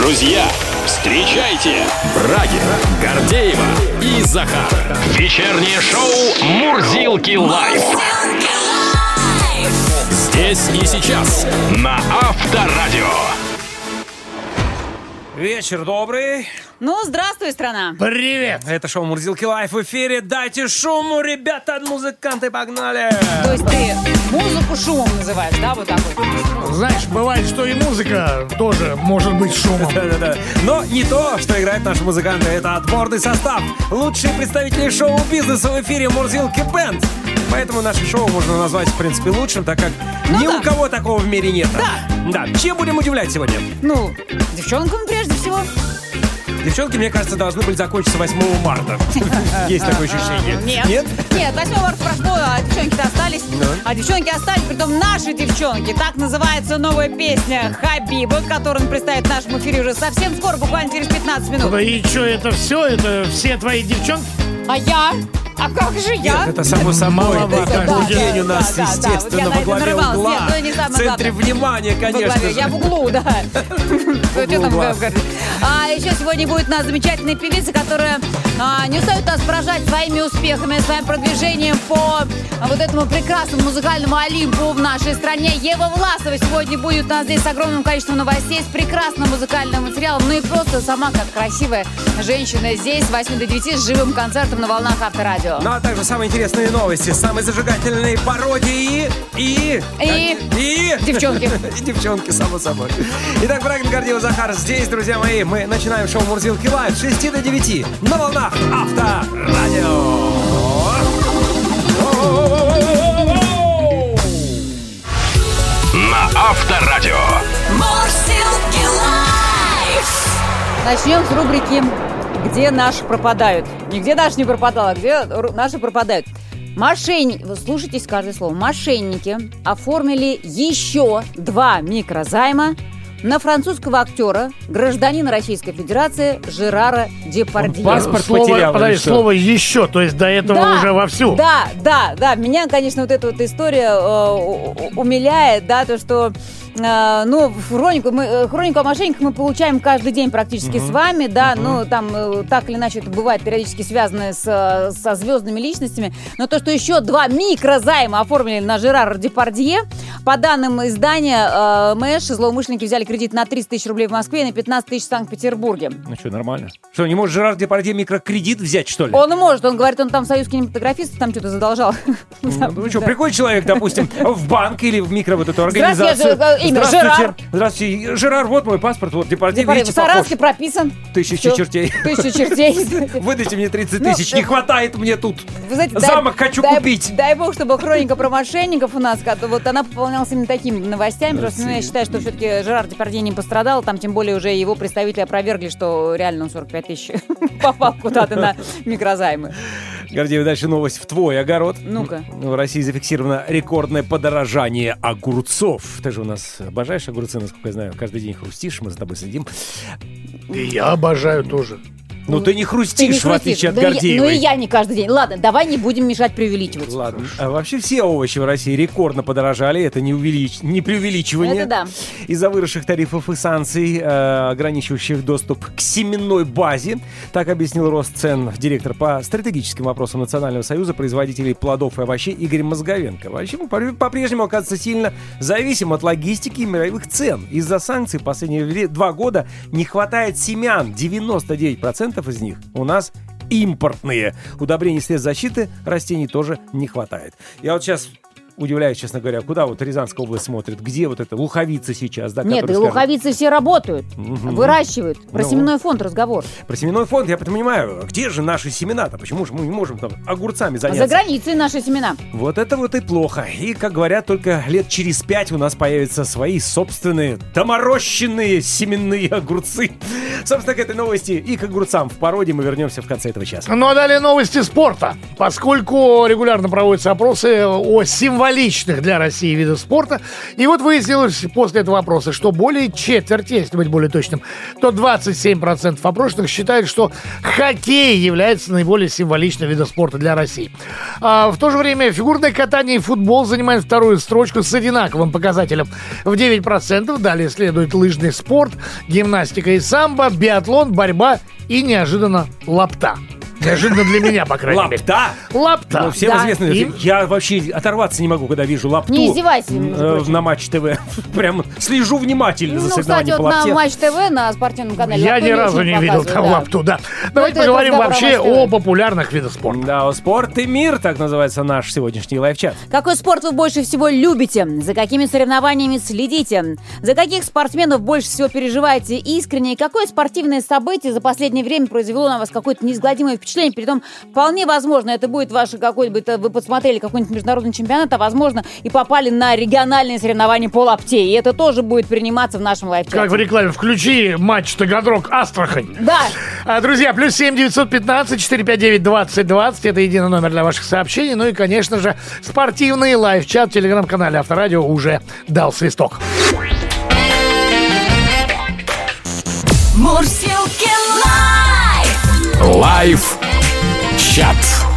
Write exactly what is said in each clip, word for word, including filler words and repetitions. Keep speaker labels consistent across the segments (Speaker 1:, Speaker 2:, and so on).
Speaker 1: Друзья, встречайте Брагина, Гордеева и Захар. Вечернее шоу «Мурзилки лайф». Здесь и сейчас на Авторадио.
Speaker 2: Вечер добрый.
Speaker 3: Ну, здравствуй, страна.
Speaker 2: Привет. Это шоу «Мурзилки лайф» в эфире. Дайте шуму, ребята, музыканты, погнали.
Speaker 3: То есть ты музыку шумом называешь, да, вот так вот?
Speaker 4: Знаешь, бывает, что и музыка тоже может быть шумом.
Speaker 2: Да-да-да. Но не то, что играют наши музыканты. Это отборный состав. Лучшие представители шоу-бизнеса в эфире «Мурзилки Бэнд». Поэтому наше шоу можно назвать, в принципе, лучшим, так как ну ни да. у кого такого в мире нет.
Speaker 3: Да.
Speaker 2: Да. Чем будем удивлять сегодня?
Speaker 3: Ну, девчонкам прежде всего.
Speaker 2: Девчонки, мне кажется, должны были закончиться восьмого марта. Есть такое ощущение.
Speaker 3: Нет. Нет? Нет, восьмого марта прошло, а девчонки-то остались. А девчонки остались, притом наши девчонки. Так называется новая песня Хабиба, которую он представит в нашем эфире уже совсем скоро, буквально через пятнадцать минут.
Speaker 4: И что, это все? Это все твои девчонки?
Speaker 3: А я? А как же я?
Speaker 2: Нет, это само собой.
Speaker 4: Маловато.
Speaker 2: Да, день
Speaker 3: да,
Speaker 2: у нас,
Speaker 3: да,
Speaker 2: естественно,
Speaker 3: да, вот
Speaker 2: во главе
Speaker 3: нарывалась.
Speaker 2: угла.
Speaker 3: Нет, ну, не
Speaker 2: в центре
Speaker 3: главное.
Speaker 2: внимания, конечно
Speaker 3: Во главе.
Speaker 2: же.
Speaker 3: Я в углу, да. А еще сегодня будет у нас замечательная певица, которая а, не устает нас поражать своими успехами, своим продвижением по а, вот этому прекрасному музыкальному Олимпу в нашей стране. Ева Власова сегодня будет у нас здесь с огромным количеством новостей, с прекрасным музыкальным материалом, ну и просто сама как красивая женщина здесь с восьми до девяти с живым концертом на волнах Авторадио.
Speaker 2: Ну а также самые интересные новости, самые зажигательные пародии и...
Speaker 3: И...
Speaker 2: И...
Speaker 3: Девчонки.
Speaker 2: И девчонки, само собой. Итак, Брагин, Гордеева, Захар здесь, друзья мои. Мы начинаем шоу «Мурзилки лайф» с шести до девяти на волнах Авторадио.
Speaker 1: На Авторадио.
Speaker 3: Мурзилки лайф. Начнем с рубрики «Где наши пропадают». Нигде наши не пропадало, где наши пропадают. Мошенники, вы слушайтесь каждое слово. Мошенники оформили еще два микрозайма на французского актера, гражданина Российской Федерации Жерара Депардье.
Speaker 2: Паспорт
Speaker 4: слово,
Speaker 2: потерял.
Speaker 4: Подожди, слово «еще», то есть до этого
Speaker 3: да,
Speaker 4: уже вовсю.
Speaker 3: Да, да, да. Меня, конечно, вот эта вот история э, умиляет, да, то, что э, ну, хронику, мы, хронику о мошенниках мы получаем каждый день практически uh-huh. с вами, да, uh-huh. ну, там э, так или иначе это бывает периодически связано с, со звездными личностями, но то, что еще два микрозайма оформили на Жерара Депардье, по данным издания э, МЭШ, злоумышленники взяли кредит на триста тысяч рублей в Москве и на пятнадцать тысяч в Санкт-Петербурге.
Speaker 2: Ну что, нормально? Что, не может Жерар Депардье микрокредит взять, что ли?
Speaker 3: Он может, он говорит, он там в союз кинематографистов там что-то задолжал.
Speaker 2: Ну, ну что, приходит человек, допустим, в банк или в микро вот эту организацию.
Speaker 3: Здравствуйте, имя Жерар.
Speaker 2: Здравствуйте, Жерар, вот мой паспорт, вот Депардье, видите,
Speaker 3: в Саратовске прописан.
Speaker 2: Тысячи чертей.
Speaker 3: Тысяча чертей.
Speaker 2: Выдайте мне тридцать тысяч, не хватает мне тут.
Speaker 3: Вы знаете,
Speaker 2: замок
Speaker 3: дай,
Speaker 2: хочу
Speaker 3: дай,
Speaker 2: купить.
Speaker 3: Дай бог, чтобы хроника про мошенников у нас, вот она пополнялась именно такими новостями, потому что ну, я считаю, что все-таки Жерар Депардье не пострадал, там тем более уже его представители опровергли, что реально он сорок пять тысяч попал куда-то на микрозаймы.
Speaker 2: Гордеев, дальше новость в твой огород.
Speaker 3: Ну-ка.
Speaker 2: В России зафиксировано рекордное подорожание огурцов. Ты же у нас обожаешь огурцы, насколько я знаю. Каждый день хрустишь, мы за тобой следим.
Speaker 4: И я обожаю тоже.
Speaker 2: Ну, ты не хрустишь, ты не в отличие от
Speaker 3: да
Speaker 2: Гордеевой.
Speaker 3: Ну и я не каждый день. Ладно, давай не будем мешать преувеличивать.
Speaker 2: Ладно. А вообще все овощи в России рекордно подорожали. Это не, увелич... не преувеличивание.
Speaker 3: Это да.
Speaker 2: Из-за выросших тарифов и санкций, э, ограничивающих доступ к семенной базе. Так объяснил рост цен директор по стратегическим вопросам Национального союза производителей плодов и овощей Игорь Мозговенко. Вообще мы по-прежнему, оказывается, сильно зависим от логистики и мировых цен. Из-за санкций последние два года не хватает семян. девяносто девять процентов из них у нас импортные. Удобрений, средств защиты растений тоже не хватает. Я вот сейчас удивляюсь, честно говоря, куда вот Рязанская область смотрит, где вот это луховицы сейчас, да?
Speaker 3: Нет, и
Speaker 2: скажут...
Speaker 3: луховицы все работают, угу. выращивают. Про ну, семенной фонд разговор.
Speaker 2: Про семенной фонд я понимаю. Где же наши семена-то? Почему же мы не можем там огурцами заняться?
Speaker 3: За границей наши семена.
Speaker 2: Вот это вот и плохо. И, как говорят, только лет через пять у нас появятся свои собственные доморощенные семенные огурцы. Собственно, к этой новости и к огурцам в породе мы вернемся в конце этого часа.
Speaker 4: Ну а далее новости спорта. Поскольку регулярно проводятся опросы о символичных для России видах спорта, и вот выяснилось после этого опроса, что более четверти, если быть более точным, то двадцать семь процентов опрошенных считают, что хоккей является наиболее символичным видом спорта для России. А в то же время фигурное катание и футбол занимают вторую строчку с одинаковым показателем в девять процентов. Далее следует лыжный спорт, гимнастика и самбо, биатлон, борьба и неожиданно лапта. Неожиданно для меня, по крайней мере.
Speaker 2: Лапта?
Speaker 4: Лапта.
Speaker 2: Ну, всем
Speaker 3: Да.
Speaker 2: известно.
Speaker 4: И-
Speaker 2: Я вообще оторваться не могу, когда вижу лапту.
Speaker 3: Не издевайся,
Speaker 2: э,
Speaker 3: между прочим.
Speaker 2: на Матч ТВ. Прям слежу внимательно за
Speaker 3: Ну, кстати,
Speaker 2: соревнованием по
Speaker 3: вот на
Speaker 2: лапте.
Speaker 3: Матч ТВ, на спортивном канале
Speaker 4: Я
Speaker 3: лапту
Speaker 4: ни разу
Speaker 3: очень
Speaker 4: не видел
Speaker 3: показывают,
Speaker 4: там
Speaker 3: да.
Speaker 4: лапту, да. Давайте
Speaker 3: это
Speaker 4: поговорим
Speaker 3: разговор о
Speaker 4: вообще
Speaker 3: Матч ТВ.
Speaker 4: о популярных видах спорта.
Speaker 2: Да, о спорт и мир, так называется наш сегодняшний лайв-чат.
Speaker 3: Какой спорт вы больше всего любите? За какими соревнованиями следите? За каких спортсменов больше всего переживаете искренне? И какое спортивное событие за последнее время произвело на вас какое-то неизгладимое впечатление? Притом, вполне возможно, это будет ваше какое-нибудь, вы посмотрели какой-нибудь международный чемпионат, а возможно и попали на региональные соревнования по лапте. И это тоже будет приниматься в нашем лайв-чате.
Speaker 4: Как в рекламе, включи матч Таганрог-Астрахань.
Speaker 3: Да.
Speaker 4: А, друзья, плюс семь девятьсот пятнадцать четыреста пятьдесят девять двадцать двадцать. Это единый номер для ваших сообщений. Ну и, конечно же, спортивный лайв-чат в телеграм-канале Авторадио уже дал свисток.
Speaker 5: Мурзилки лайф!
Speaker 1: Лайв-чат.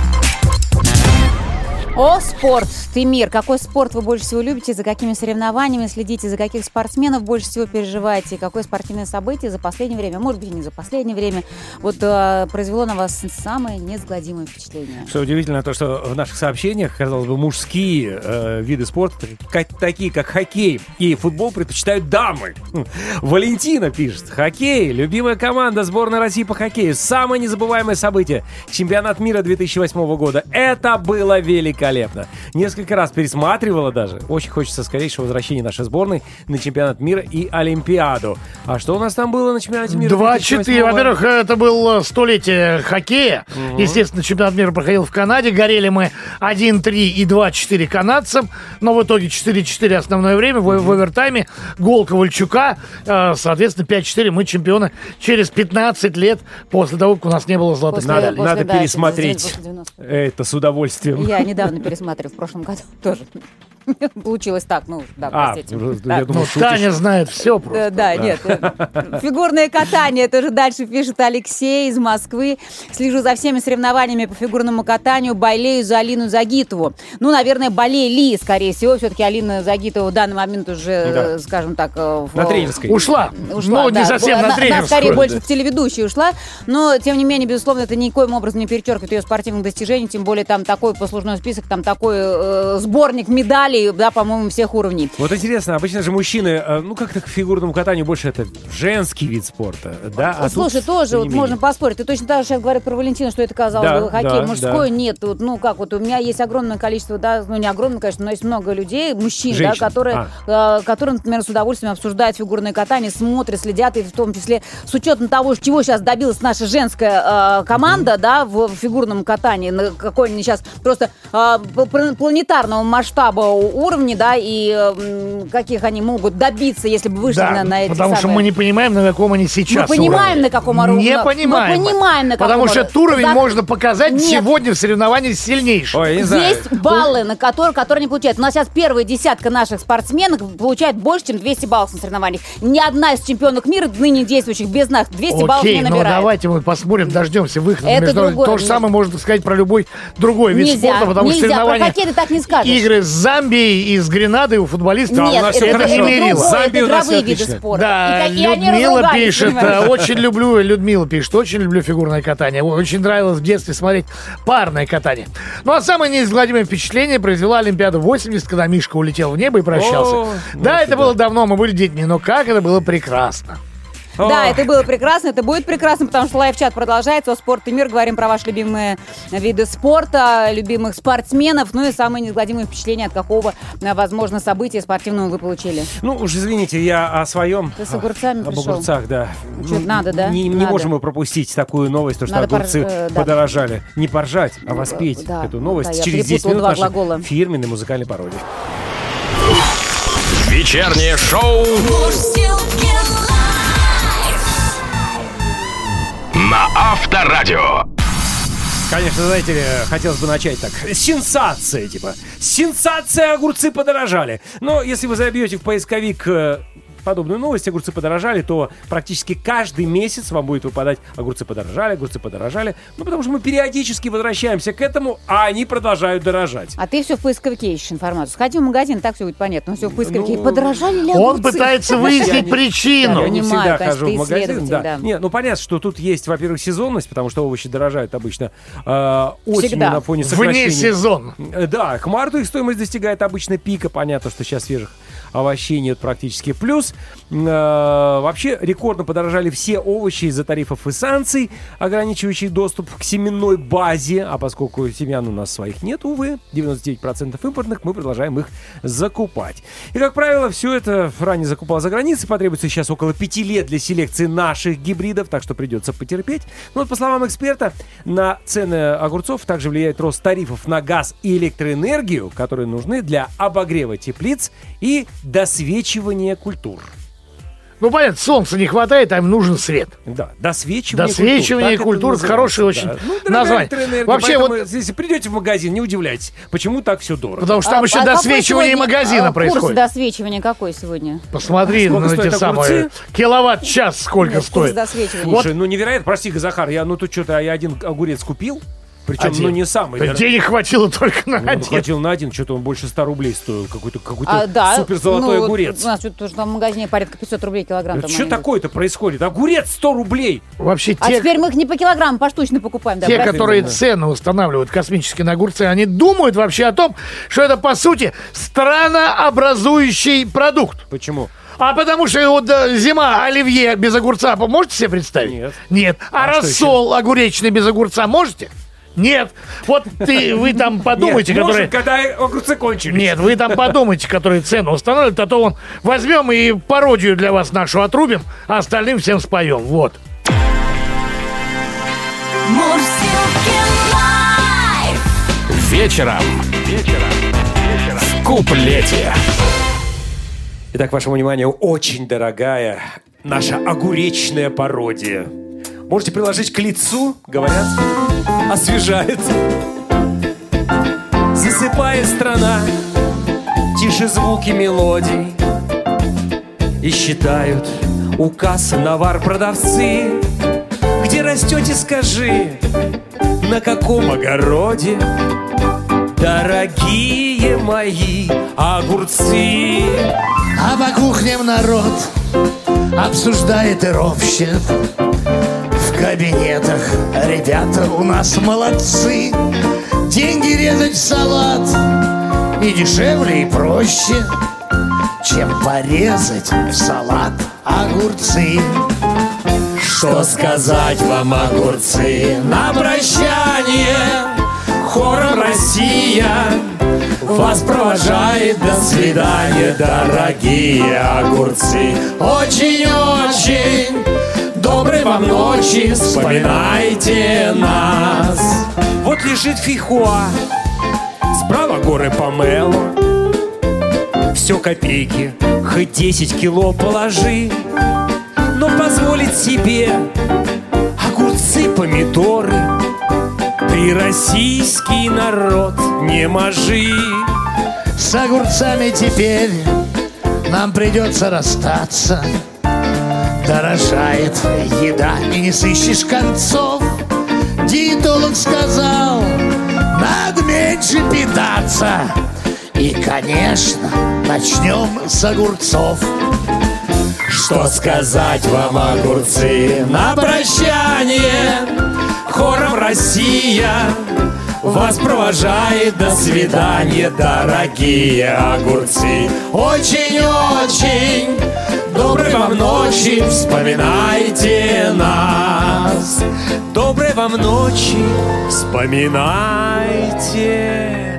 Speaker 3: О, спорт, ты мир. Какой спорт вы больше всего любите? За какими соревнованиями следите? За каких спортсменов больше всего переживаете? Какое спортивное событие за последнее время, может быть, и не за последнее время, вот э, произвело на вас самое неизгладимое впечатление?
Speaker 2: Что удивительно, то, что в наших сообщениях, казалось бы, мужские э, виды спорта, как- такие как хоккей и футбол, предпочитают дамы. Хм. Валентина пишет: хоккей, любимая команда сборной России по хоккею, самое незабываемое событие. Чемпионат мира две тысячи восьмого года. Это было великолепно. Несколько раз пересматривала даже. Очень хочется скорейшего возвращения нашей сборной на чемпионат мира и Олимпиаду. А что у нас там было на чемпионате мира?
Speaker 4: два
Speaker 2: две тысячи восьмого?
Speaker 4: четыре. Во-первых, это было столетие хоккея. Естественно, чемпионат мира проходил в Канаде. Горели мы один три и два четыре канадцам. Но в итоге четыре четыре основное время. В, в овертайме гол Ковальчука. Э, Соответственно, пять четыре. Мы чемпионы через пятнадцать лет после того, как у нас не было золотых
Speaker 3: После-
Speaker 2: Надо,
Speaker 4: медалей.
Speaker 3: после,
Speaker 2: надо
Speaker 3: да,
Speaker 2: пересмотреть
Speaker 3: после девяностых.
Speaker 2: это с удовольствием.
Speaker 3: Я недавно пересматривала, в прошлом году тоже. Получилось так, ну, да,
Speaker 2: А,
Speaker 3: простите.
Speaker 2: я
Speaker 3: Да.
Speaker 2: думал,
Speaker 4: Ну,
Speaker 2: шутишь.
Speaker 4: Таня знает все
Speaker 3: Э,
Speaker 4: просто.
Speaker 3: Да, нет. э, Фигурное катание. Это же дальше пишет Алексей из Москвы. Слежу за всеми соревнованиями по фигурному катанию. Болею за Алину Загитову. Ну, наверное, болели, скорее всего. Все-таки Алина Загитова в данный момент уже,
Speaker 2: Да.
Speaker 3: э, скажем так... э, в-
Speaker 2: На тренерской.
Speaker 4: Ушла.
Speaker 3: Ушла,
Speaker 4: Ну,
Speaker 3: да.
Speaker 4: не совсем
Speaker 3: Она-
Speaker 4: на
Speaker 3: она
Speaker 4: тренерскую.
Speaker 3: скорее больше
Speaker 2: да.
Speaker 3: в телеведущей ушла. Но, тем не менее, безусловно, это никоим образом не перечеркивает ее спортивных достижений. Тем более, там такой послужной список, там такой э, сборник медалей, да, по-моему, всех уровней.
Speaker 2: Вот интересно, обычно же мужчины, э, ну как-то к фигурному катанию больше это женский вид спорта, да? А
Speaker 3: Слушай,
Speaker 2: тут,
Speaker 3: тоже
Speaker 2: тем
Speaker 3: вот
Speaker 2: не менее.
Speaker 3: можно поспорить. Ты точно так же сейчас говоришь про Валентину, что это, казалось
Speaker 2: Да,
Speaker 3: бы, хоккей.
Speaker 2: да,
Speaker 3: Мужской
Speaker 2: да.
Speaker 3: нет. Вот, ну, как вот у меня есть огромное количество, да, ну, не огромное, конечно, но есть много людей, мужчин,
Speaker 2: Женщин.
Speaker 3: да, которые, э, которые, например, с удовольствием обсуждают фигурное катание, смотрят, следят, и в том числе с учетом того, чего сейчас добилась наша женская э, команда, да, в, в фигурном катании, на какой они сейчас просто э, п- планетарного масштаба уровня, да, и э, каких они могут добиться, если бы вышли
Speaker 4: Да,
Speaker 3: на, на эти
Speaker 4: потому что
Speaker 3: самые-
Speaker 4: мы не понимаем, на каком они сейчас
Speaker 3: Мы понимаем,
Speaker 4: уровне.
Speaker 3: на каком уровне.
Speaker 4: Не
Speaker 3: Мы
Speaker 4: понимаем.
Speaker 3: понимаем, на каком
Speaker 4: Потому что
Speaker 3: уровне.
Speaker 4: этот уровень
Speaker 3: За-
Speaker 4: можно показать
Speaker 3: Нет.
Speaker 4: сегодня в соревновании сильнейшим.
Speaker 2: Ой, я не знаю.
Speaker 3: Есть баллы, на которые, которые они получают. У нас сейчас первая десятка наших спортсменов получает больше, чем двести баллов на соревнованиях. Ни одна из чемпионок мира, ныне действующих без нас, двести баллов не
Speaker 4: Окей, ну
Speaker 3: набирает.
Speaker 4: давайте мы посмотрим, дождемся выхода
Speaker 3: Это
Speaker 4: на международный.
Speaker 3: другое.
Speaker 4: То же самое можно сказать про любой другой вид
Speaker 3: Нельзя,
Speaker 4: спорта, потому что
Speaker 3: нельзя. Про
Speaker 4: соревнования,
Speaker 3: хоккей ты так не скажешь.
Speaker 4: игры с Замбией и с Гренадой у футболистов.
Speaker 2: Да, у
Speaker 3: Нет,
Speaker 2: нас
Speaker 3: это,
Speaker 2: всё
Speaker 3: это,
Speaker 2: хорошо.
Speaker 3: это
Speaker 4: Мерила.
Speaker 3: другое,
Speaker 2: Замбия
Speaker 3: это
Speaker 2: у нас
Speaker 3: игровые
Speaker 2: всё
Speaker 3: виды
Speaker 2: отлично.
Speaker 3: спорта.
Speaker 4: Да,
Speaker 3: И, как- и они
Speaker 4: Людмила
Speaker 3: разругались,
Speaker 4: пишет,
Speaker 3: понимаешь?
Speaker 4: э, очень люблю, Людмила пишет, очень люблю фигурное катание. Очень нравилось в детстве смотреть парное катание. Ну а самое неизгладимое впечатление произвела Олимпиада восемьдесят, когда Мишка улетел в небо и прощался.
Speaker 2: О,
Speaker 4: да,
Speaker 2: вот
Speaker 4: это
Speaker 2: да.
Speaker 4: было давно, мы были детьми, но как это было прекрасно.
Speaker 3: Да,
Speaker 2: О.
Speaker 3: это было прекрасно, это будет прекрасно, потому что лайв-чат продолжается. О спорт и мир, говорим про ваши любимые виды спорта, любимых спортсменов, ну и самые неизгладимые впечатления, от какого, э, возможно, события спортивного вы получили.
Speaker 2: Ну, уж извините, я о своем.
Speaker 3: Ты с огурцами
Speaker 2: Об
Speaker 3: пришел?
Speaker 2: огурцах, да.
Speaker 3: Чё, надо, да?
Speaker 2: Не, не
Speaker 3: Надо.
Speaker 2: можем мы пропустить такую новость, то, что
Speaker 3: Надо пор-
Speaker 2: огурцы
Speaker 3: э, да.
Speaker 2: подорожали. Не поржать, а воспеть
Speaker 3: Да,
Speaker 2: эту новость
Speaker 3: да, я
Speaker 2: через десять
Speaker 3: перепутала
Speaker 2: минут
Speaker 3: два
Speaker 2: нашей
Speaker 3: глагола.
Speaker 2: фирменной музыкальной пародии.
Speaker 1: Вечернее шоу
Speaker 5: Мурзилки лайф!
Speaker 1: на Авторадио.
Speaker 2: Конечно, знаете ли, хотелось бы начать так. Сенсация, типа. Сенсация, огурцы подорожали. Но если вы забьете в поисковик э, подобную новость, огурцы подорожали, то практически каждый месяц вам будет выпадать огурцы подорожали, огурцы подорожали. Ну, потому что мы периодически возвращаемся к этому, а они продолжают дорожать.
Speaker 3: А ты все в поисковике ищешь информацию. Сходи в магазин, так все будет понятно. Но все в поисковике.
Speaker 2: Ну,
Speaker 3: подорожали ли огурцы?
Speaker 4: Он пытается выяснить
Speaker 2: Я
Speaker 4: причину.
Speaker 2: не
Speaker 3: Понимаю,
Speaker 2: всегда
Speaker 3: конечно,
Speaker 2: хожу
Speaker 3: ты
Speaker 2: в магазин.
Speaker 3: исследователь, да.
Speaker 2: Не, ну понятно, что тут есть, во-первых, сезонность, потому что овощи дорожают обычно э, осенью
Speaker 3: Всегда.
Speaker 2: на фоне
Speaker 4: Вне
Speaker 2: сокращения.
Speaker 4: сезон.
Speaker 2: Э, Да, к марту их стоимость достигает обычно пика. Понятно, что сейчас свежих овощей нет практически. Плюс э, вообще рекордно подорожали все овощи из-за тарифов и санкций, ограничивающих доступ к семенной базе. А поскольку семян у нас своих нет, увы, девяносто девять процентов импортных, мы продолжаем их закупать. И, как правило, все это ранее закупал за границей. Потребуется сейчас около пяти лет для селекции наших гибридов, так что придется потерпеть. Но вот, по словам эксперта, на цены огурцов также влияет рост тарифов на газ и электроэнергию, которые нужны для обогрева теплиц и досвечивания культур.
Speaker 4: Ну, понятно, солнца не хватает, а им нужен свет.
Speaker 2: Да, досвечивание,
Speaker 4: Досвечивание
Speaker 2: культур.
Speaker 4: культур, это хорошее очень
Speaker 2: Ну, дорогая
Speaker 4: название.
Speaker 2: электроэнергия,
Speaker 4: Вообще,
Speaker 2: поэтому,
Speaker 4: вот-
Speaker 2: если придете в магазин, не удивляйтесь, почему так все дорого.
Speaker 4: Потому что там
Speaker 3: А-
Speaker 4: еще
Speaker 3: а какой
Speaker 4: досвечивание
Speaker 3: сегодня,
Speaker 4: магазина
Speaker 3: а,
Speaker 4: происходит.
Speaker 3: Курс досвечивания какой сегодня?
Speaker 4: Посмотри
Speaker 2: Сколько
Speaker 4: на эти
Speaker 2: стоят
Speaker 4: самые
Speaker 2: огурцы?
Speaker 4: киловатт-час сколько
Speaker 3: Нет,
Speaker 4: стоит.
Speaker 3: Курс досвечивания.
Speaker 2: Слушай, ну невероятно, прости, Захар, я ну тут что-то я один огурец купил, причем
Speaker 4: Один.
Speaker 2: ну не самый.
Speaker 4: Да
Speaker 2: дорогой.
Speaker 4: денег хватило только на
Speaker 2: Ну,
Speaker 4: один.
Speaker 2: хватил на один, что-то он больше ста рублей стоил, какой-то какой-то
Speaker 3: А, да,
Speaker 2: супер золотой
Speaker 3: ну,
Speaker 2: огурец.
Speaker 3: У нас что-то тоже там в магазине порядка пятьсот рублей килограмм. там
Speaker 2: Что
Speaker 3: маленький.
Speaker 2: такое-то происходит? Огурец сто рублей!
Speaker 4: Вообще
Speaker 3: А
Speaker 4: те,
Speaker 3: теперь мы их не по килограмму, поштучно покупаем. Да,
Speaker 4: те
Speaker 3: правильно?
Speaker 4: которые
Speaker 2: да.
Speaker 4: цены устанавливают космические на огурцы, они думают вообще о том, что это по сути странообразующий продукт.
Speaker 2: Почему?
Speaker 4: А потому что вот да, зима, оливье без огурца, можете себе представить?
Speaker 2: Нет.
Speaker 4: Нет. А,
Speaker 2: А что
Speaker 4: рассол огуречный без огурца можете? Нет. Вот ты, вы там подумайте,
Speaker 2: Нет,
Speaker 4: которые...
Speaker 2: можем, когда огурцы кончились.
Speaker 4: Нет, вы там подумайте, которые цены устанавливают, а то вон возьмем и пародию для вас нашу отрубим, а остальным всем споем. Вот.
Speaker 5: Мурзилки лайф.
Speaker 1: Вечером. Вечером. В куплете.
Speaker 2: Итак, вашему вниманию, очень дорогая наша огуречная пародия. Можете приложить к лицу, говорят, освежает. Засыпает страна, тише звуки мелодий. И считают у кассы навар-продавцы. Где растете, скажи, на каком огороде? Дорогие мои огурцы.
Speaker 6: А по кухням народ обсуждает и ропщет. В кабинетах ребята у нас молодцы. Деньги резать в салат и дешевле, и проще, чем порезать в салат огурцы.
Speaker 2: Что сказать вам, огурцы, на прощание? Хором Россия вас провожает. До свидания, дорогие огурцы. Очень-очень доброй вам ночи, вспоминайте нас. Вот лежит Фихуа, справа горы Помело. Все копейки, хоть десять кило положи. Но позволить себе огурцы, помидоры ты, российский народ, не можи.
Speaker 6: С огурцами теперь нам придется расстаться. Дорожает еда, и не сыщешь концов. Диетолог сказал, надо меньше питаться. И, конечно, начнем с огурцов.
Speaker 2: Что сказать вам, огурцы, на прощание? Хором Россия вас провожает. До свидания, дорогие огурцы. Очень-очень доброй вам ночи, вспоминайте нас. Доброй вам ночи, вспоминайте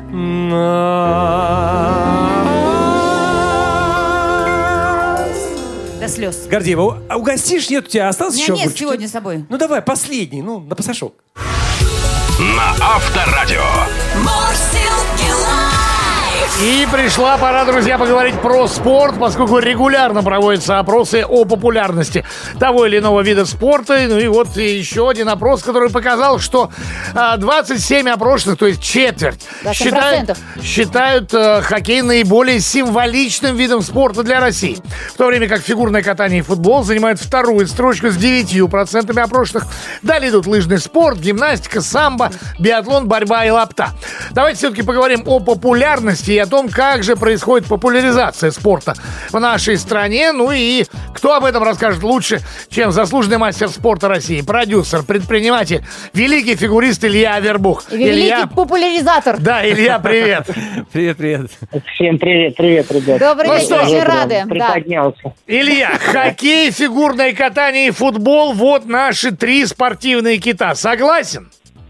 Speaker 2: нас.
Speaker 3: До слез.
Speaker 2: Гордеева, а угостишь? Нет, у тебя осталось
Speaker 3: У меня
Speaker 2: еще
Speaker 3: нет
Speaker 2: огурчики?
Speaker 3: сегодня с собой.
Speaker 2: Ну давай, последний, ну, на пасашок.
Speaker 1: На Авторадио.
Speaker 5: Мурзилки лайф.
Speaker 4: И пришла пора, друзья, поговорить про спорт, поскольку регулярно проводятся опросы о популярности того или иного вида спорта. Ну и вот еще один опрос, который показал, что двадцать семь опрошенных, то есть четверть, считают, считают э, хоккей наиболее символичным видом спорта для России. В то время как фигурное катание и футбол занимают вторую строчку с девятью процентами опрошенных. Далее идут лыжный спорт, гимнастика, самбо, биатлон, борьба и лапта. Давайте все-таки поговорим о популярности и о том, как же происходит популяризация спорта в нашей стране. Ну и кто об этом расскажет лучше, чем заслуженный мастер спорта России, продюсер, предприниматель, великий фигурист Илья Авербух.
Speaker 3: Великий
Speaker 4: Илья...
Speaker 3: популяризатор.
Speaker 4: Да, Илья, привет.
Speaker 2: Привет, привет.
Speaker 7: Всем привет, привет, ребят.
Speaker 3: Добрый
Speaker 4: Ну
Speaker 3: вечер,
Speaker 4: что?
Speaker 3: очень рады.
Speaker 7: Приподнялся.
Speaker 4: Илья, хоккей, фигурное катание и футбол — вот наши три спортивные кита. Согласен?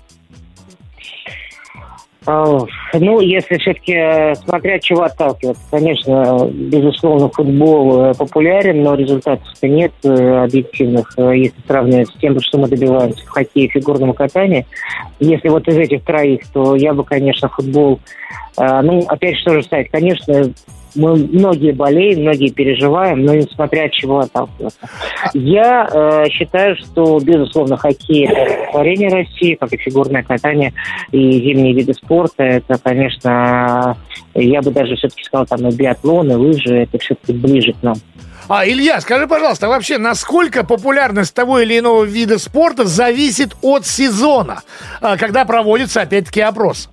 Speaker 7: А, Ну, если все-таки, э, смотря от чего отталкиваться, конечно, безусловно, футбол э, популярен, но результатов-то нет э, объективных, э, если сравнивать с тем, что мы добиваемся в хоккее и фигурном катании. Если вот из этих троих, то я бы, конечно, футбол... э, ну, опять же, тоже сказать, конечно, мы многие болеем, многие переживаем, но несмотря от чего отталкиваться. Я э, считаю, что, безусловно, хоккей — это творение России, как и фигурное катание и зимние виды спорта. Это, конечно, я бы даже все-таки сказал, там, и биатлон, и лыжи, это все-таки ближе к нам.
Speaker 4: А, Илья, скажи, пожалуйста, вообще, насколько популярность того или иного вида спорта зависит от сезона, когда проводится, опять-таки, опрос?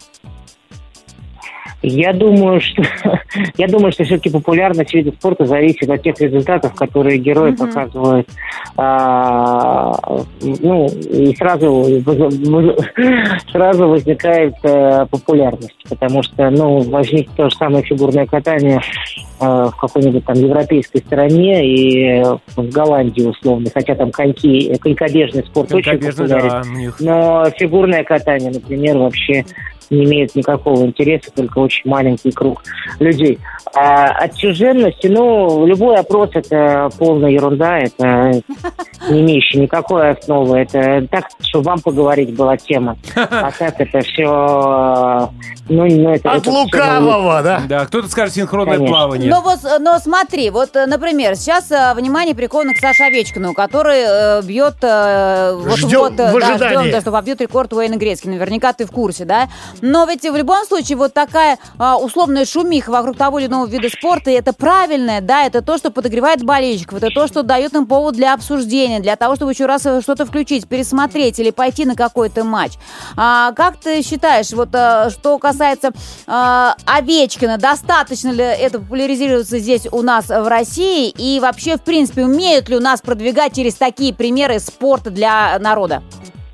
Speaker 7: Я думаю, что я думаю, что все-таки популярность вида спорта зависит от тех результатов, которые герои mm-hmm. показывают. А, ну, и сразу, сразу возникает а, популярность, потому что, ну, возникнет то же самое фигурное катание а, в какой-нибудь там европейской стране и в Голландии условно, хотя там коньки, конькобежный спорт очень популярен, да, но фигурное катание, например, вообще не имеет никакого интереса, только очень маленький круг людей. А отчужденности, ну, любой опрос — это полная ерунда, это не имеющая никакой основы. Это так, чтобы вам поговорить была тема. А так это все... Ну, ну, это,
Speaker 4: От
Speaker 7: это
Speaker 4: лукавого,
Speaker 7: все...
Speaker 4: да?
Speaker 2: Да, кто-то скажет синхронное
Speaker 7: Конечно.
Speaker 2: плавание.
Speaker 3: Но, вот, но смотри, вот, например, сейчас э, внимание приковано к Саше Овечкину, который э, бьет... Э, вот,
Speaker 4: Ждем
Speaker 3: вот,
Speaker 4: в
Speaker 3: да,
Speaker 4: ожидании.
Speaker 3: ждем, да, что побьет рекорд Уэйна Грецки. Наверняка ты в курсе, да? Но ведь в любом случае вот такая э, условная шумиха вокруг того или иного вида спорта, это правильное, да, это то, что подогревает болельщиков, это то, что дает им повод для обсуждения, для того, чтобы еще раз что-то включить, пересмотреть или пойти на какой-то матч. А, как ты считаешь, вот э, что касается э, Овечкина, достаточно ли это популяризируется здесь у нас в России? И вообще, в принципе, умеют ли у нас продвигать через такие примеры спорт для народа?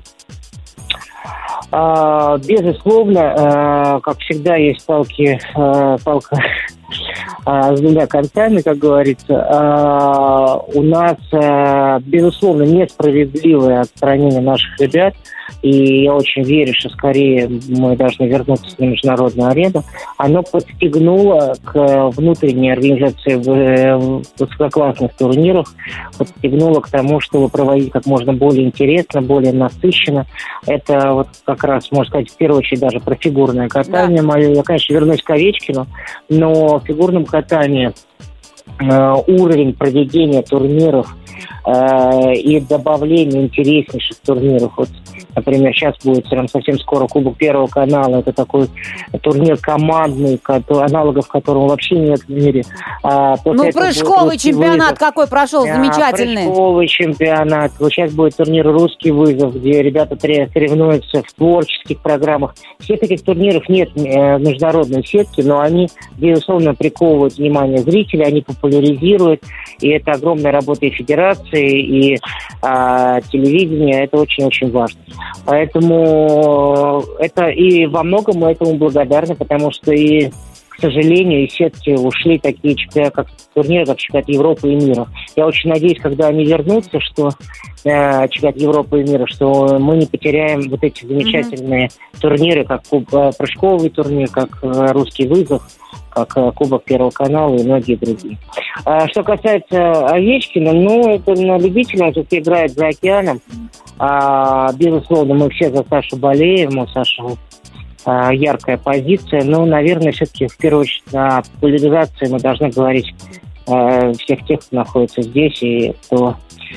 Speaker 7: А, безусловно, а, как всегда, есть палки, а, палка а, с двумя концами, как говорится. А, у нас, а, безусловно, несправедливое отстранение наших ребят, и я очень верю, что скорее мы должны вернуться на международную арену. Оно подстегнуло к внутренней организации высококлассных турниров, подстегнуло к тому, чтобы проводить как можно более интересно, более насыщенно. Это вот как раз, можно сказать, в первую очередь даже про фигурное катание. Да. Я, конечно, вернусь к Овечкину, но в фигурном катании э, уровень проведения турниров э, и добавление интереснейших турниров. Вот, например, сейчас будет прям совсем скоро Кубок Первого канала. Это такой турнир командный, аналогов которого вообще нет в мире. А,
Speaker 3: ну, прыжковый чемпионат
Speaker 7: вызов.
Speaker 3: какой прошел,
Speaker 7: а,
Speaker 3: замечательный.
Speaker 7: Прыжковый чемпионат. Вот сейчас будет турнир «Русский вызов», где ребята соревнуются в творческих программах. Всех этих турниров нет э, международной сетки, но они, безусловно, приковывают внимание зрителей, они популяризируют. И это огромная работа и федерации, и э, телевидения. Это очень-очень важно. Поэтому это и во многом мы этому благодарны, потому что и, к сожалению, из сетки ушли такие чемпионаты, как турниры, как чемпионат Европы и мира. Я очень надеюсь, когда они вернутся, что э, чемпионат Европы и мира, что мы не потеряем вот эти замечательные mm-hmm. турниры, как куб, э, прыжковый турнир, как э, русский вызов, как э, Кубок Первого канала и многие другие. А, что касается Овечкина, ну, это на любителя, он тут играет за океаном. А, безусловно, мы все за Сашу болеем, у Саши э, яркая позиция. Но, наверное, все-таки в первую очередь о популяризации мы должны говорить э, всех тех, кто находится здесь и кто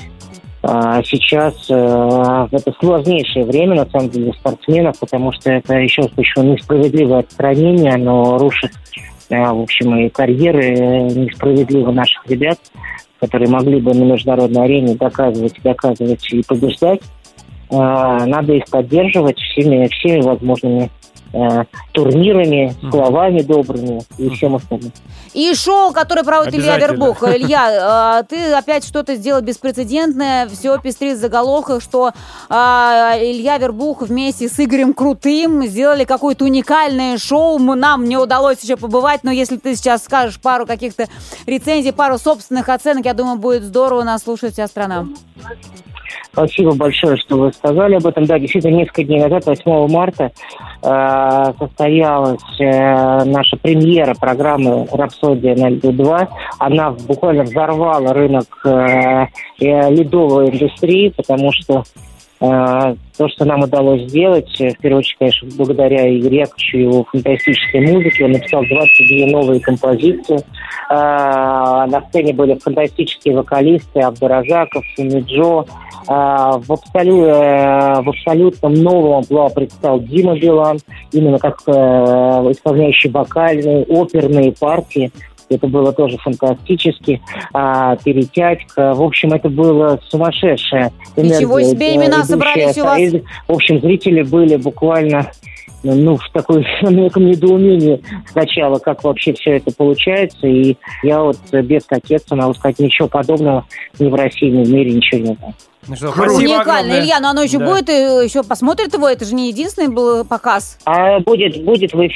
Speaker 7: э, сейчас э, в это сложнейшее время, на самом деле, спортсменов, потому что это, еще раз почему несправедливое отстранение, оно рушит, э, в общем, и карьеры несправедливо наших ребят, которые могли бы на международной арене доказывать, доказывать и побеждать. Надо их поддерживать всеми, всеми возможными э, турнирами, словами добрыми и всем остальным.
Speaker 3: И шоу, которое проводит Илья Вербух. Илья, э, ты опять что-то сделал беспрецедентное, все пестрит в заголовках, что э, Илья Вербух вместе с Игорем Крутым сделали какое-то уникальное шоу. Нам не удалось еще побывать, но если ты сейчас скажешь пару каких-то рецензий, пару собственных оценок, я думаю, будет здорово нас слушать вся страна.
Speaker 7: Спасибо большое, что вы сказали об этом. Да, действительно, несколько дней назад, восьмого марта, э, состоялась э, наша премьера программы «Рапсодия на льду два». Она буквально взорвала рынок э, э, ледовой индустрии, потому что э, то, что нам удалось сделать, в первую очередь, конечно, благодаря Игорю Яковлевичу и его фантастической музыке. Он написал двадцать две новые композиции. Э, на сцене были фантастические вокалисты Абдуражаков, Сумиджо. В, абсолю... в абсолютном новом амплуа предстал Дима Билан, именно как э, исполняющий вокальные, оперные партии. Это было тоже фантастически. А, Перетятька. В общем, это было сумасшедшее.
Speaker 3: Ничего себе, имена собрались у вас.
Speaker 7: В общем, зрители были буквально ну, в такой неком недоумении сначала, как вообще все это получается. И я вот без кокетства, могу сказать, ничего подобного ни в России, ни в мире ничего не было.
Speaker 2: Ну что,
Speaker 3: уникально, Илья, но оно еще да. будет, еще посмотрит его, это же не единственный был показ.
Speaker 7: А будет, будет в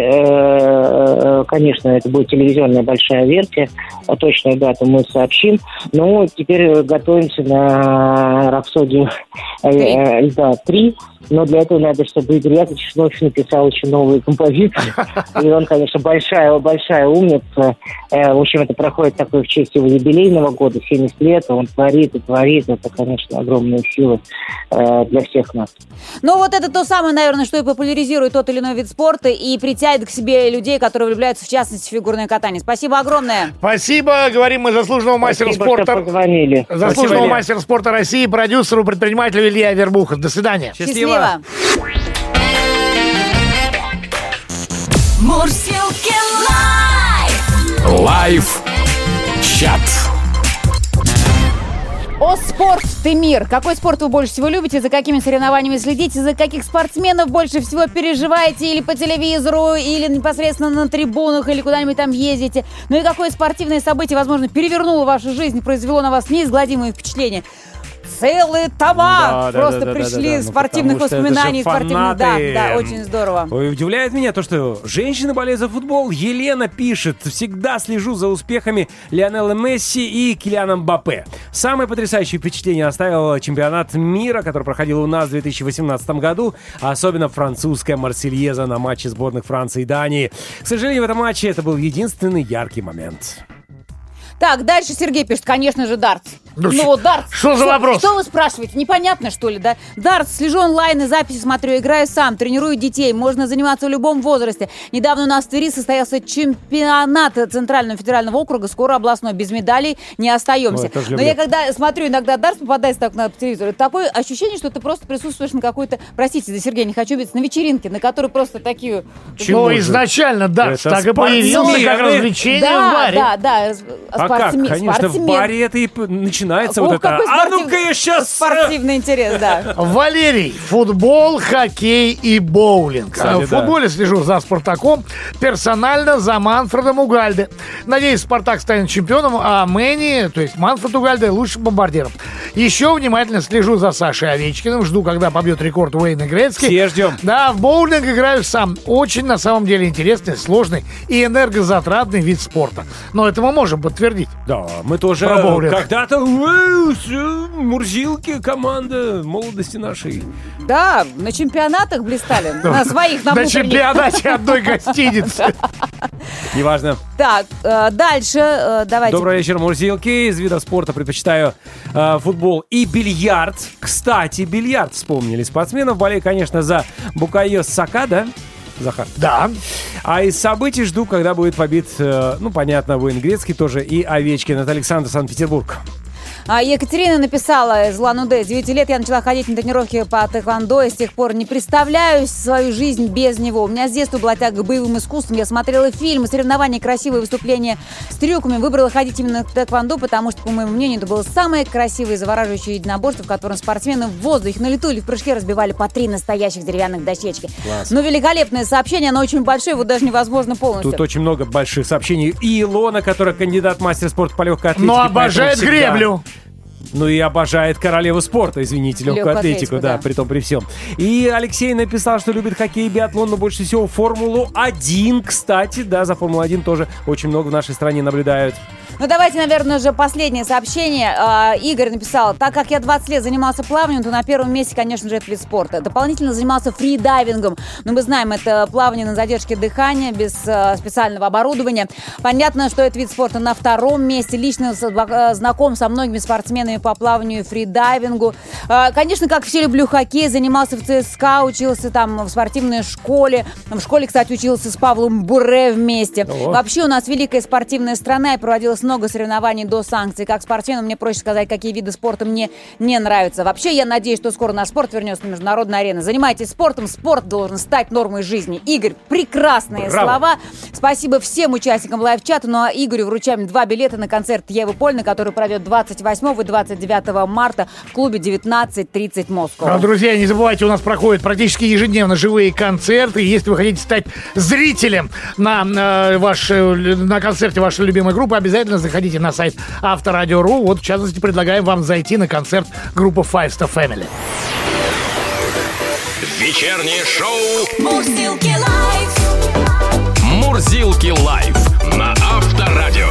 Speaker 7: эфире, конечно, это будет телевизионная большая версия, точную дату мы сообщим, но теперь готовимся на «Рапсодию льда три», но для этого надо, чтобы Игорь Яковлевич вновь написал еще новые композиции, и он, конечно, большая, большая умница. В общем, это проходит такой в честь его юбилейного года, семьдесят лет, он творит и творит, это, конечно, огромные силы э, для всех нас.
Speaker 3: Ну вот это то самое, наверное, что и популяризирует тот или иной вид спорта и притягивает к себе людей, которые влюбляются в частности в фигурное катание. Спасибо огромное.
Speaker 4: Спасибо. Говорим мы заслуженному мастеру
Speaker 7: Спасибо,
Speaker 4: спорта.
Speaker 7: что позвонили.
Speaker 4: Заслуженному мастеру спорта России, продюсеру, предпринимателю Илья Вербуха. До свидания.
Speaker 3: Счастливо.
Speaker 5: Мурзилки лайф.
Speaker 1: Лайф чат.
Speaker 3: О, спорт, ты мир. Какой спорт вы больше всего любите? За какими соревнованиями следите? За каких спортсменов больше всего переживаете? Или по телевизору, или непосредственно на трибунах, или куда-нибудь там ездите? Ну и какое спортивное событие, возможно, перевернуло вашу жизнь, произвело на вас неизгладимые впечатления? Целые тома
Speaker 2: да,
Speaker 3: просто
Speaker 2: да, да,
Speaker 3: пришли
Speaker 2: да, да, да.
Speaker 3: спортивных
Speaker 2: Ну,
Speaker 3: воспоминаний, спортивных. Да, да, очень здорово.
Speaker 2: Ой, удивляет меня то, что женщины болеют за футбол. Елена пишет: всегда слежу за успехами Лионела Месси и Килиана Мбаппе. Самое потрясающее впечатление оставил чемпионат мира, который проходил у нас в две тысячи восемнадцатом году, а особенно французская Марсельеза на матче сборных Франции и Дании. К сожалению, в этом матче это был единственный яркий момент.
Speaker 3: Так, дальше Сергей пишет, конечно же, дартс.
Speaker 4: Ну,
Speaker 3: ну, дартс.
Speaker 4: Что за вопрос?
Speaker 3: Что вы спрашиваете? Непонятно, что ли, да? Дартс, слежу онлайн и записи смотрю, играю сам, тренирую детей. Можно заниматься в любом возрасте. Недавно у нас в Твери состоялся чемпионат Центрального федерального округа, скоро областной. Без медалей не остаемся.
Speaker 2: Ой,
Speaker 3: но я когда смотрю иногда дартс, попадается так на телевизор, такое ощущение, что ты просто присутствуешь на какой-то, простите за Сергея, не хочу быть, на вечеринке, на которой просто такие...
Speaker 4: Ну, изначально дартс так и появился, как развлечение
Speaker 3: да,
Speaker 4: в баре.
Speaker 3: Да, да,
Speaker 2: А как? Конечно,
Speaker 3: спортсмен.
Speaker 2: в баре это и начинается.
Speaker 3: Ох,
Speaker 2: вот это.
Speaker 3: какой
Speaker 2: А
Speaker 3: спортив...
Speaker 2: ну-ка я сейчас...
Speaker 3: Спортивный интерес, да.
Speaker 4: Валерий, футбол, хоккей и боулинг.
Speaker 2: Кстати,
Speaker 4: в футболе да. слежу за «Спартаком», персонально за Манфредом Угальде. Надеюсь, «Спартак» станет чемпионом, а Мэнни, то есть Манфред Угальде, лучшим бомбардиром. Еще внимательно слежу за Сашей Овечкиным, жду, когда побьет рекорд Уэйна Грецки.
Speaker 2: Все ждем.
Speaker 4: Да, в боулинг играю сам. Очень, на самом деле, интересный, сложный и энергозатратный вид спорта. Но это мы можем подтвердить.
Speaker 2: Да, мы тоже когда-то Мурзилки, команда молодости нашей.
Speaker 3: Да, на чемпионатах блистали. На своих, на
Speaker 4: На чемпионате одной гостиницы.
Speaker 2: Неважно.
Speaker 3: Так, дальше давайте.
Speaker 2: Добрый вечер, Мурзилки. Из видов спорта предпочитаю футбол и бильярд. Кстати, бильярд вспомнили. Спортсменов болею, конечно, за Букайо Сака, да? Захар?
Speaker 4: Да.
Speaker 2: А из событий жду, когда будет побит, э, ну, понятно, Войн Грецкий тоже и Овечкин. Это Александр, Санкт-Петербург.
Speaker 3: А Екатерина написала из Улан-Удэ: с девяти лет я начала ходить на тренировки по тэквондо, и с тех пор не представляю свою жизнь без него. У меня с детства была тяга к боевым искусствам. Я смотрела фильмы, соревнования, красивые выступления с трюками. Выбрала ходить именно к тэквондо, потому что, по моему мнению, это было самое красивое и завораживающее единоборство, в котором спортсмены в воздухе, на лету или в прыжке разбивали по три настоящих деревянных дощечки.
Speaker 2: Класс.
Speaker 3: Ну, великолепное сообщение, оно очень большое, его даже невозможно полностью.
Speaker 2: Тут очень много больших сообщений. И Илона, которая кандидат в мастер спорта по легкой атлетике.
Speaker 4: Но обожает
Speaker 2: всегда...
Speaker 4: греблю.
Speaker 2: Ну и обожает королеву спорта, извините, легкую,
Speaker 3: Легкую
Speaker 2: атлетику,
Speaker 3: атлетику,
Speaker 2: да,
Speaker 3: да.
Speaker 2: при том при всем. И Алексей написал, что любит хоккей и биатлон, но больше всего Формулу один, кстати, да, за Формулу один тоже очень много в нашей стране наблюдают.
Speaker 3: Ну, давайте, наверное, уже последнее сообщение. А, Игорь написал: так как я двадцать лет занимался плаванием, то на первом месте, конечно же, это вид спорта. Дополнительно занимался фридайвингом. Но мы знаем, это плавание на задержке дыхания, без а, специального оборудования. Понятно, что это вид спорта на втором месте. Лично с- а, знаком со многими спортсменами по плаванию и фридайвингу. А, конечно, как все, люблю хоккей. Занимался в ЦСКА, учился там в спортивной школе. В школе, кстати, учился с Павлом Буре вместе.
Speaker 2: О.
Speaker 3: Вообще у нас великая спортивная страна, и проводилось много соревнований до санкций. Как спортсмену мне проще сказать, какие виды спорта мне не нравятся. Вообще, я надеюсь, что скоро наш спорт вернется на международную арену. Занимайтесь спортом, спорт должен стать нормой жизни. Игорь, прекрасные
Speaker 2: Браво.
Speaker 3: слова. Спасибо всем участникам лайв-чата. Ну а Игорю вручаем два билета на концерт Евы Польны, который пройдет двадцать восьмого и двадцать девятого марта в клубе девятнадцать тридцать Москва.
Speaker 4: А, Друзья, не забывайте, у нас проходят практически ежедневно живые концерты. Если вы хотите стать зрителем на, э, ваш, э, на концерте вашей любимой группы, обязательно заходите на сайт Авторадио точка ру. Вот, в частности, предлагаем вам зайти на концерт группы Five Star Family.
Speaker 1: Вечернее шоу
Speaker 5: Мурзилки лайф.
Speaker 1: «Мурзилки лайф» на Авторадио.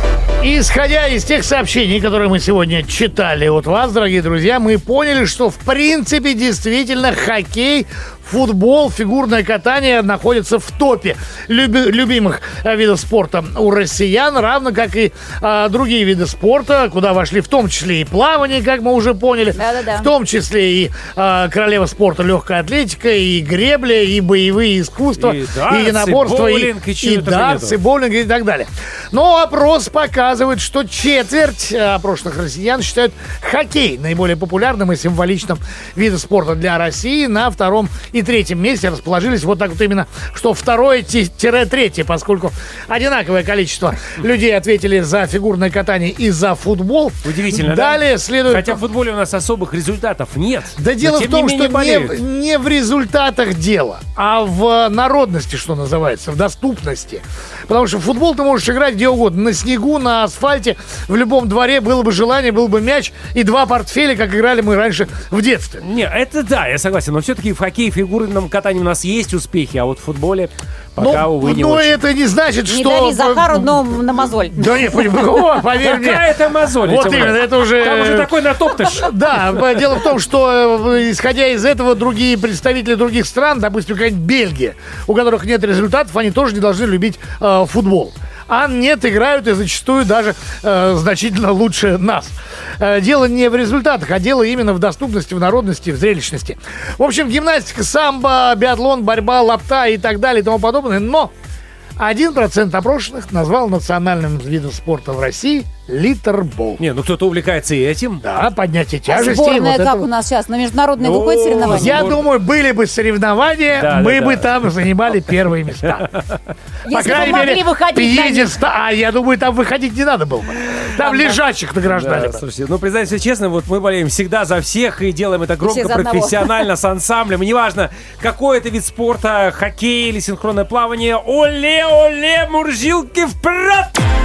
Speaker 4: Исходя из тех сообщений, которые мы сегодня читали от вас, дорогие друзья, мы поняли, что в принципе действительно хоккей, футбол, фигурное катание находятся в топе люби- любимых а, видов спорта у россиян, равно как и а, другие виды спорта, куда вошли в том числе и плавание, как мы уже поняли,
Speaker 3: Да-да-да.
Speaker 4: в том числе и а, королева спорта легкая атлетика, и гребля, и боевые искусства,
Speaker 2: И дартс, и
Speaker 4: единоборство,
Speaker 2: боулинг, и чего
Speaker 4: и
Speaker 2: только
Speaker 4: дартс,
Speaker 2: нету.
Speaker 4: и боулинг, и так далее. Но опрос показывает, что четверть а, опрошенных россиян считают хоккей наиболее популярным и символичным видом спорта для России. На втором и третьем месте расположились вот так вот именно, что второе-третье, поскольку одинаковое количество людей ответили за фигурное катание и за футбол.
Speaker 2: Удивительно,
Speaker 4: Далее
Speaker 2: да?
Speaker 4: следует...
Speaker 2: Хотя в футболе у нас особых результатов нет.
Speaker 4: Да
Speaker 2: Но
Speaker 4: дело
Speaker 2: тем
Speaker 4: в том,
Speaker 2: не менее
Speaker 4: что не,
Speaker 2: болеют.
Speaker 4: в- не в результатах дело, а в народности, что называется, в доступности. Потому что в футбол ты можешь играть где угодно. На снегу, на асфальте, в любом дворе было бы желание, был бы мяч и два портфеля, как играли мы раньше в детстве.
Speaker 2: Не, это да, я согласен. Но все-таки в хоккее и фигурном катании у нас есть успехи, а вот в футболе пока,
Speaker 4: но
Speaker 2: увы, не
Speaker 4: но
Speaker 2: очень.
Speaker 4: это не значит,
Speaker 3: Не
Speaker 4: что...
Speaker 3: дави Захару дном на мозоль.
Speaker 4: Да не, о, поверь мне.
Speaker 2: Какая это мозоль? я
Speaker 4: Вот
Speaker 2: тебе
Speaker 4: именно,
Speaker 2: говорю.
Speaker 4: это уже...
Speaker 2: Там уже такой натоптыш.
Speaker 4: Да, б- дело в том, что э, исходя из этого, другие представители других стран, допустим, какая-нибудь Бельгия, у которых нет результатов, они тоже не должны любить э, футбол. А нет, играют и зачастую даже э, значительно лучше нас. Э, дело не в результатах, а дело именно в доступности, в народности, в зрелищности. В общем, гимнастика, самбо, биатлон, борьба, лапта и так далее и тому подобное. Но один процент опрошенных назвал национальным видом спорта в России литербол.
Speaker 2: Не, ну кто-то увлекается и этим.
Speaker 4: Да, поднятие
Speaker 3: А
Speaker 4: тяжестей.
Speaker 3: сборная
Speaker 4: вот это
Speaker 3: как
Speaker 4: вот.
Speaker 3: у нас сейчас? На международные
Speaker 2: Ну,
Speaker 3: выходит соревнования?
Speaker 4: Я
Speaker 2: Может-
Speaker 4: думаю, были бы соревнования,
Speaker 2: Да,
Speaker 4: мы
Speaker 2: да,
Speaker 4: бы
Speaker 2: да.
Speaker 4: там занимали первые места. По
Speaker 3: Если бы
Speaker 4: крайней
Speaker 3: могли
Speaker 4: мере,
Speaker 3: выходить на них.
Speaker 4: пьедестал. А я думаю, там выходить не надо было бы. Там лежачих награждали
Speaker 2: Да,
Speaker 4: бы.
Speaker 2: слушайте, ну, признаюсь честно, вот мы болеем всегда за всех и делаем это громко,
Speaker 3: Все за одного.
Speaker 2: профессионально, с ансамблем. И неважно, какой это вид спорта, хоккей или синхронное плавание. Оле-оле, Мурзилки вперед!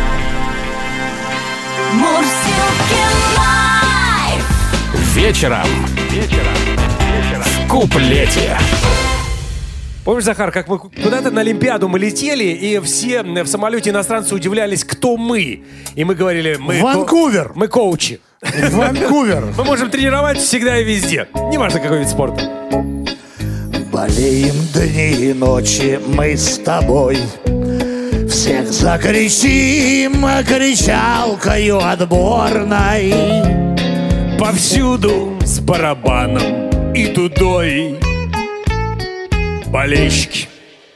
Speaker 5: Мурзилки лайф.
Speaker 1: Вечером. Вечером. В куплете.
Speaker 2: Помнишь, Захар, как мы куда-то на Олимпиаду мы летели, и все в самолете иностранцы удивлялись, кто мы. И мы говорили, мы... ко-
Speaker 4: Ванкувер.
Speaker 2: Мы коучи.
Speaker 4: Ванкувер.
Speaker 2: Мы можем тренировать всегда и везде. Неважно, какой вид спорта.
Speaker 6: Болеем дни и ночи мы с тобой. Всех закричим кричалкою отборной.
Speaker 2: Повсюду с барабаном и дудой. Болельщики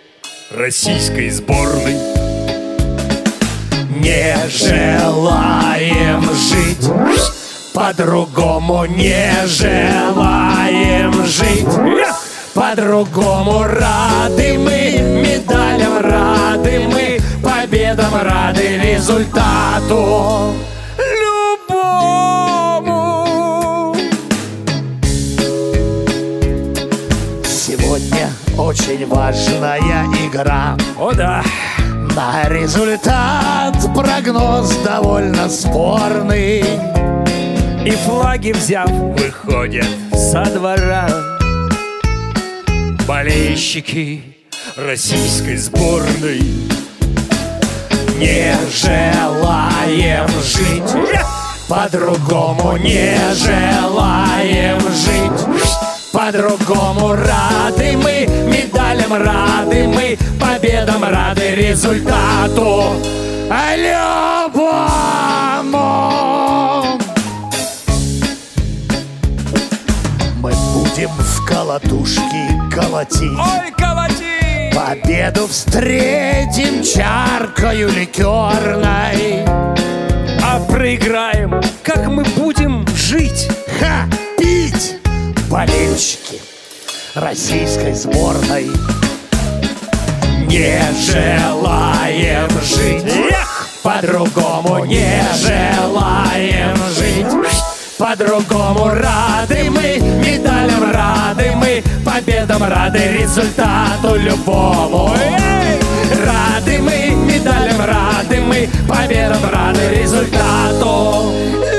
Speaker 1: российской сборной.
Speaker 6: Не желаем жить, по-другому не желаем жить. По-другому рады мы, медалям рады мы, победам рады, результату любому. Сегодня очень важная игра.
Speaker 2: О да.
Speaker 6: На результат прогноз довольно спорный.
Speaker 2: И флаги взяв, выходят со двора
Speaker 1: Болельщики российской сборной.
Speaker 6: Не желаем жить, по-другому не желаем жить. По-другому рады мы, медалям рады мы, победам рады, результату любому. Мы будем в колотушки колотить.
Speaker 2: Ой, колоти!
Speaker 6: Победу встретим чаркою ликерной.
Speaker 2: А проиграем, как мы будем жить?
Speaker 6: Ха! Пить! Болельщики российской сборной. Не желаем жить, по-другому не желаем жить. По-другому рады мы, медалям рады мы, победам рады, результату любому. Эй! Рады мы, медалям рады мы, победам рады, результату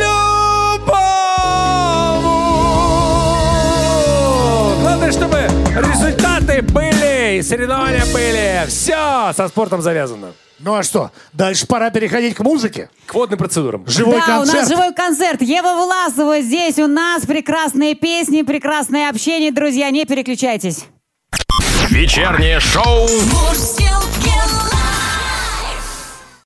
Speaker 6: любому.
Speaker 2: Главное, чтобы результаты были, соревнования были. Все, со спортом завязано.
Speaker 6: Ну а что, дальше пора переходить к музыке.
Speaker 2: К водным процедурам.
Speaker 6: Живой
Speaker 3: да,
Speaker 6: концерт.
Speaker 3: у нас живой концерт. Ева Власова здесь у нас. Прекрасные песни, прекрасное общение. Друзья, не переключайтесь.
Speaker 1: Вечернее шоу
Speaker 5: Мурзилки.